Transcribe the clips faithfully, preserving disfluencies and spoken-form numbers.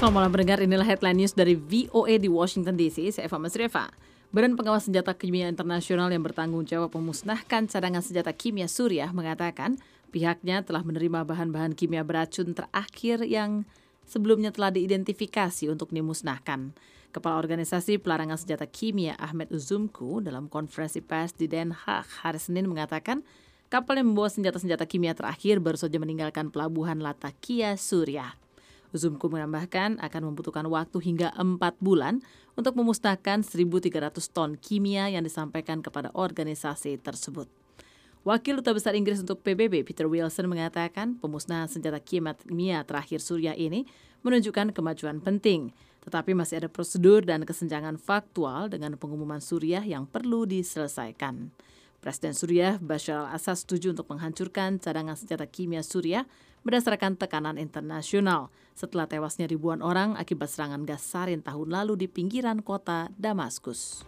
Selamat malam pendengar, inilah headline news dari V O A di Washington D C. Saya Eva Masreva. Badan Pengawas Senjata Kimia Internasional yang bertanggung jawab memusnahkan cadangan senjata kimia Suriah mengatakan pihaknya telah menerima bahan-bahan kimia beracun terakhir yang sebelumnya telah diidentifikasi untuk dimusnahkan. Kepala Organisasi Pelarangan Senjata Kimia Ahmed Uzumku dalam konferensi pers di Den Haag hari Senin mengatakan kapal yang membawa senjata-senjata kimia terakhir baru saja meninggalkan pelabuhan Latakia, Suriah. Uzumku menambahkan akan membutuhkan waktu hingga empat bulan untuk memusnahkan seribu tiga ratus ton kimia yang disampaikan kepada organisasi tersebut. Wakil Duta Besar Inggris untuk P B B Peter Wilson mengatakan pemusnahan senjata kimia terakhir Suriah ini menunjukkan kemajuan penting, tetapi masih ada prosedur dan kesenjangan faktual dengan pengumuman Suriah yang perlu diselesaikan. Presiden Suriah Bashar al-Assad setuju untuk menghancurkan cadangan senjata kimia Suriah berdasarkan tekanan internasional setelah tewasnya ribuan orang akibat serangan gas sarin tahun lalu di pinggiran kota Damaskus.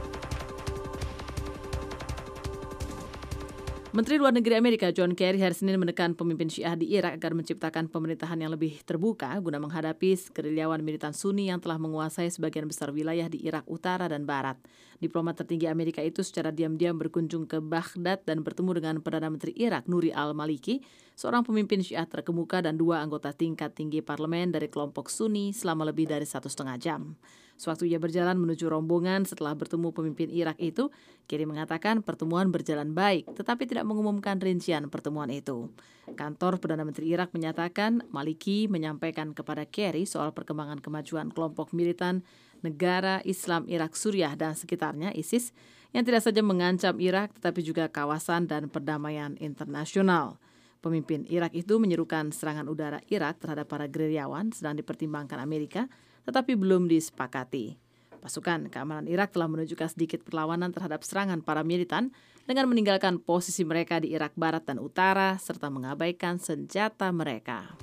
Menteri Luar Negeri Amerika John Kerry hari Senin menekan pemimpin Syiah di Irak agar menciptakan pemerintahan yang lebih terbuka guna menghadapi gerilyawan militan Sunni yang telah menguasai sebagian besar wilayah di Irak Utara dan Barat. Diplomat tertinggi Amerika itu secara diam-diam berkunjung ke Baghdad dan bertemu dengan Perdana Menteri Irak Nuri al-Maliki, seorang pemimpin Syiah terkemuka dan dua anggota tingkat tinggi parlemen dari kelompok Sunni selama lebih dari satu setengah jam. Sewaktu ia berjalan menuju rombongan setelah bertemu pemimpin Irak itu, Kerry mengatakan pertemuan berjalan baik, tetapi tidak mengumumkan rincian pertemuan itu. Kantor Perdana Menteri Irak menyatakan Maliki menyampaikan kepada Kerry soal perkembangan kemajuan kelompok militan Negara Islam Irak Suriah dan sekitarnya ISIS yang tidak saja mengancam Irak tetapi juga kawasan dan perdamaian internasional. Pemimpin Irak itu menyerukan serangan udara Irak terhadap para gerilyawan sedang dipertimbangkan Amerika, tetapi belum disepakati. Pasukan keamanan Irak telah menunjukkan sedikit perlawanan terhadap serangan para militan dengan meninggalkan posisi mereka di Irak Barat dan Utara serta mengabaikan senjata mereka.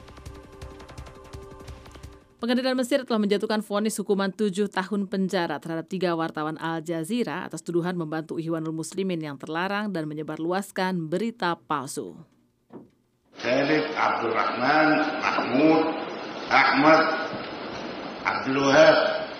Pengadilan Mesir telah menjatuhkan vonis hukuman tujuh tahun penjara terhadap tiga wartawan Al Jazeera atas tuduhan membantu Ikhwanul Muslimin yang terlarang dan menyebarluaskan berita palsu. Khalid Abdul Rahman Mahmud Ahmad Abdul Wahab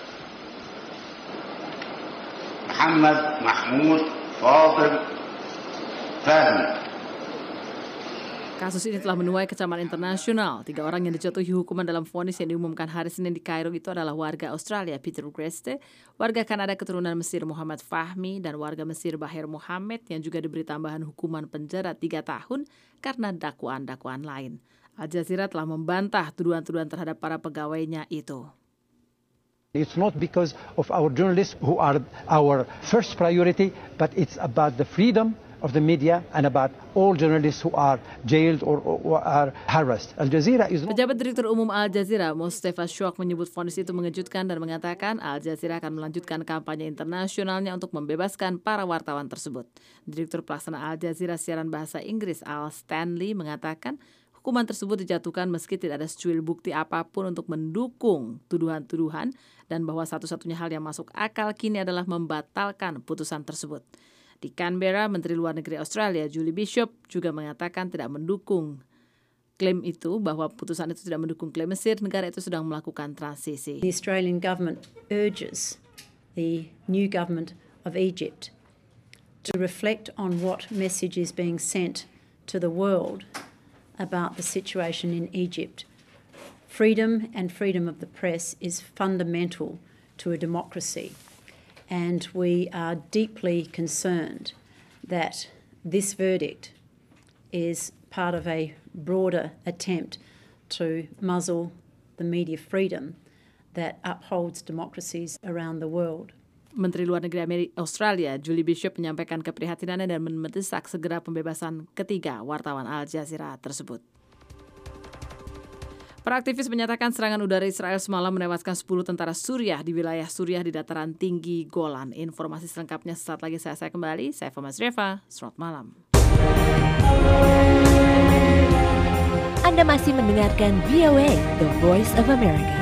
Muhammad Mahmud Fadil Fahmi. Kasus ini telah menuai kecaman internasional. Tiga orang yang dijatuhi hukuman dalam vonis yang diumumkan hari Senin di Kairo itu adalah warga Australia Peter Greste, warga Kanada keturunan Mesir Muhammad Fahmi, dan warga Mesir Bahir Mohammed yang juga diberi tambahan hukuman penjara tiga tahun karena dakwaan-dakwaan lain. Al Jazeera telah membantah tuduhan-tuduhan terhadap para pegawainya itu. It's not because of our journalists who are our first priority, but it's about the freedom of the media and about all journalists who are jailed or, or are harassed. Al Jazeera is not... Pejabat Direktur Umum Al Jazeera, Mustafa Shok, menyebut vonis itu mengejutkan dan mengatakan Al Jazeera akan melanjutkan kampanye internasionalnya untuk membebaskan para wartawan tersebut. Direktur Pelaksana Al Jazeera siaran bahasa Inggris Al Stanley mengatakan hukuman tersebut dijatuhkan meski tidak ada secuil bukti apapun untuk mendukung tuduhan-tuduhan dan bahwa satu-satunya hal yang masuk akal kini adalah membatalkan putusan tersebut. Di Canberra, Menteri Luar Negeri Australia Julie Bishop juga mengatakan tidak mendukung klaim itu, bahwa putusan itu tidak mendukung klaim Mesir, negara itu sedang melakukan transisi. The Australian government urges the new government of Egypt to reflect on what message is being sent to the world about the situation in Egypt. Freedom and freedom of the press is fundamental to a democracy. And we are deeply concerned that this verdict is part of a broader attempt to muzzle the media freedom that upholds democracies around the world. Menteri Luar Negeri Amerika Australia Julie Bishop menyampaikan keprihatinannya dan mendesak segera pembebasan ketiga wartawan Al Jazeera tersebut. Para aktivis menyatakan serangan udara Israel semalam menewaskan sepuluh tentara Suriah di wilayah Suriah di dataran tinggi Golan. Informasi selengkapnya sesaat lagi saya, saya kembali. Saya Eva Masreva. Selamat malam. Anda masih mendengarkan V O A, The Voice of America.